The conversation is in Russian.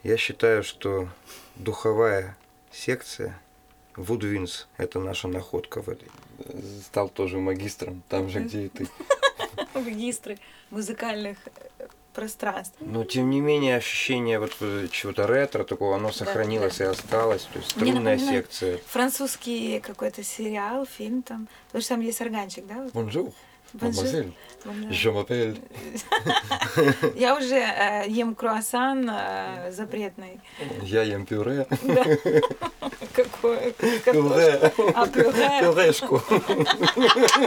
Я считаю, что духовая секция Woodwinds – это наша находка в этой. Стал тоже магистром, там же, где и ты. Магистры музыкальных пространств. Но тем не менее ощущение вот чего-то ретро такого, оно сохранилось и осталось. То есть Мне струнная напоминает секция. французский какой-то сериал, фильм там. Потому что там есть органчик, да? Bonjour, Bonjour. mademoiselle. Bonjour. Je m'appelle. Я уже ем круассан запретный. Я ем пюре. Да. Какое? Пюре. А, пюре. Пюрешку.